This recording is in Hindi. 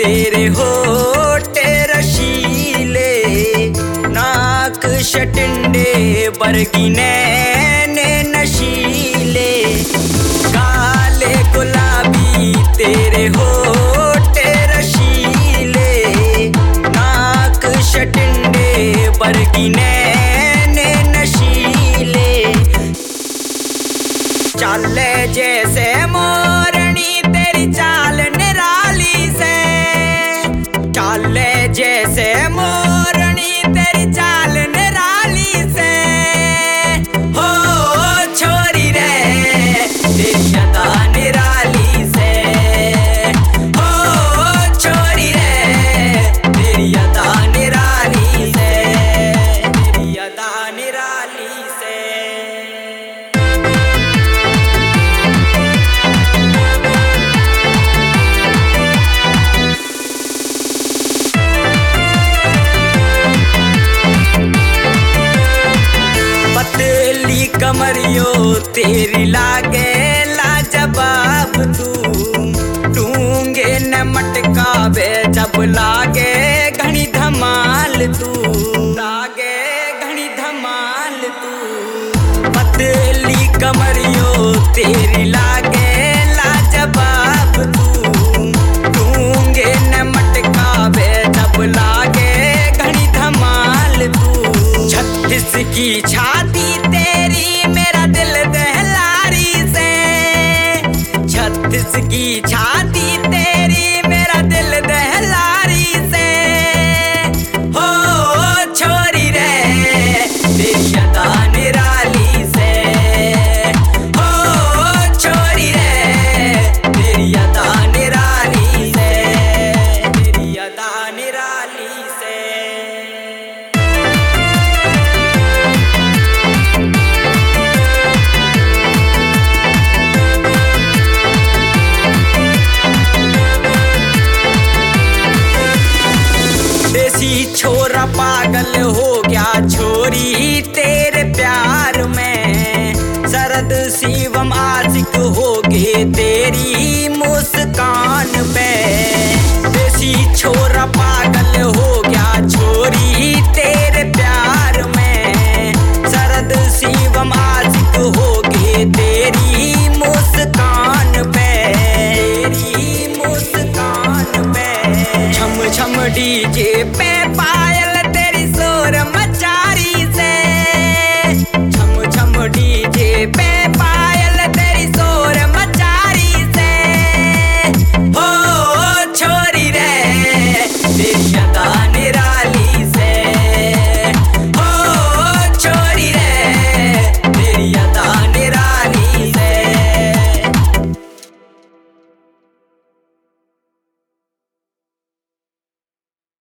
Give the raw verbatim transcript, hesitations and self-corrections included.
तेरे होठ रशीले, नाक शटिंडे बरगी नैन नशीले, काले गुलाबी तेरे होठ रशीले, नाक शटिंडे बरगी नैन नशीले, चाले जैसे मोरनी तेरी चाल निराली से, चाले जैसे मोरनी तेरी चाल निराली से, हो छोरी रे तेरी अदा निराली से, हो छोरी रे तेरी अदा निराली से, तेरी अदा निराली से। पतली कमरियो तेरी लागे लाजवाब तू, डूंगे न मटकावे जब लागे घनी धमाल तू, लागे घनी धमाल तू। पतली कमरियो तेरी लागे लाजवाब तू, डूंगे न मटकावे जब लागे घनी धमाल तू। छत्तीस की छाती तेरी मेरा दिल दहलारी से, छत्तीस की छाती तेरी मेरा दिल दहलारी से, हो छोरी रे तेरी अदा निराली से, हो छोरी रे तेरी अदा निराली से, तेरी अदा निराली से। देसी छोरा पागल हो गया छोरी ते